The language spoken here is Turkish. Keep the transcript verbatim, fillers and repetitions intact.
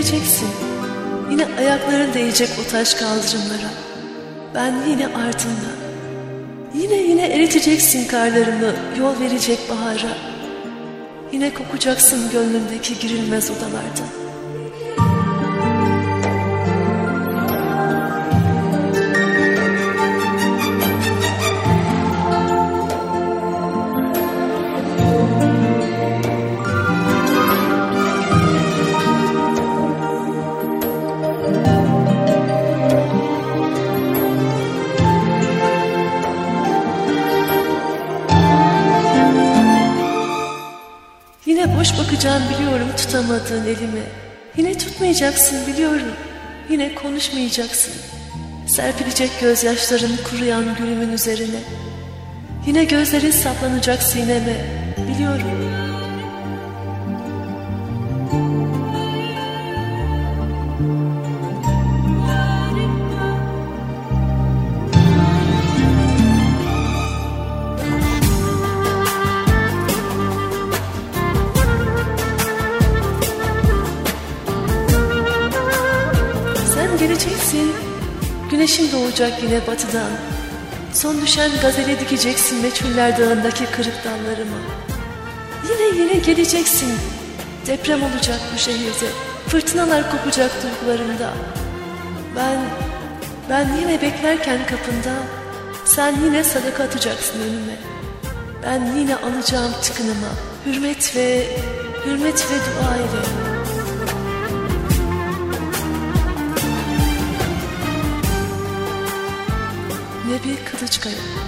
geleceksin. Yine ayakların değecek o taş kaldırımlara. Ben yine ardında. Yine yine eriteceksin karlarımı, yol verecek bahara. Yine kokacaksın gönlümdeki girilmez odalarda. Yine boş bakacağım biliyorum tutamadığın elimi. Yine tutmayacaksın biliyorum. Yine konuşmayacaksın. Serpilecek gözyaşların kuruyan gülümün üzerine. Yine gözlerin saplanacak sineme biliyorum. Geleceksin, güneşin doğacak yine batıdan. Son düşen gazele dikeceksin meçhuller dağındaki kırık dallarıma. Yine yine geleceksin, deprem olacak bu şehirde, fırtınalar kopacak duygularımda. Ben, ben yine beklerken kapında, sen yine sadaka atacaksın önüme. Ben yine alacağım tıkınıma, hürmet ve, hürmet ve dua ile. Ne bir kılıç kaya,